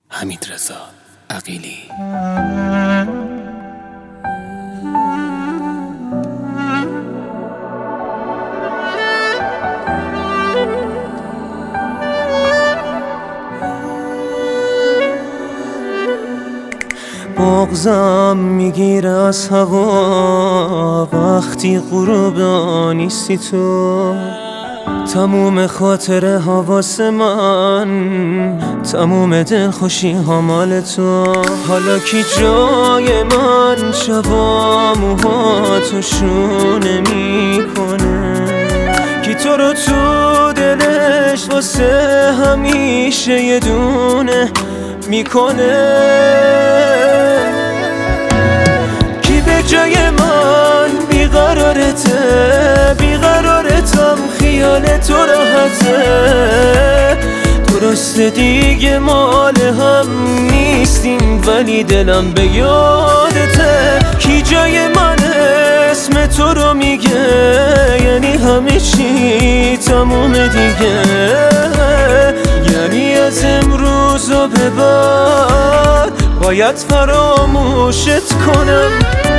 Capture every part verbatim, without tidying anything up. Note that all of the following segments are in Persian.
حمیدرضا عقیلی. بغضم میگیره از هوا وقتی غروب نیستی تو. تموم خاطره ها واسه من، تموم دل خوشی ها مال تو. حالا کی جای من شبا موهاتو شونه میکنه، کی تو رو تو دلش واسه همیشه یه دونه میکنه. کی به جای من بیقرارته، بیقرارتم خیال تو راحته. درسته دیگه مال هم نیستیم ولی دلم به یادته. کی جای من اسم تو رو میگه، یعنی همه چی تموم دیگه. یعنی از امروز و به بعد باید فراموشت کنم.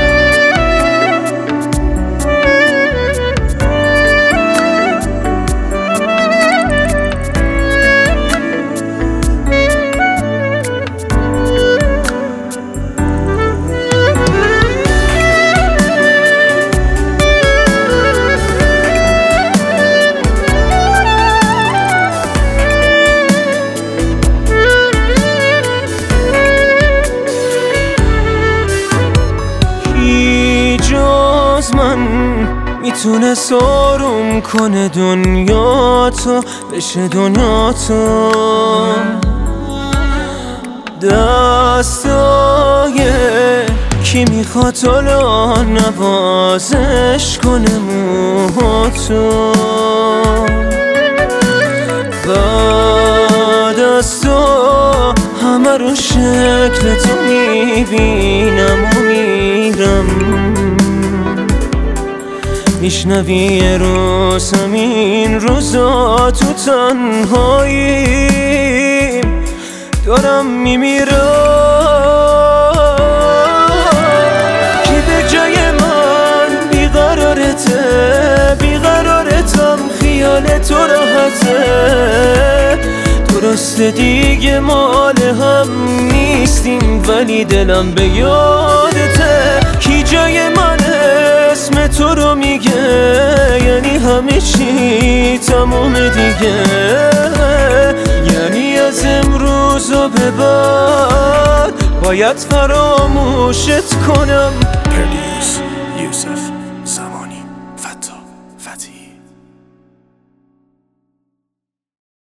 من میتونه ساروم کنه دنیا تو، بشه دنیا تو. دستای کی میخواد حالا نوازش کنه موهاتو. بعد از تو همه رو شکل تو میبینم و میرم. میشنوی یه روز همین روزا تو تنهاییم دارم میمیرم. کی به جای من بیقرارته، بیقرارتم خیال تو راحته. درسته دیگه مال هم نیستیم ولی دلم به یادته. کی جای من اسم تو رو میگه، یعنی همه چی تموم دیگه. یعنی از امروز و به بعد باید فراموشت کنم.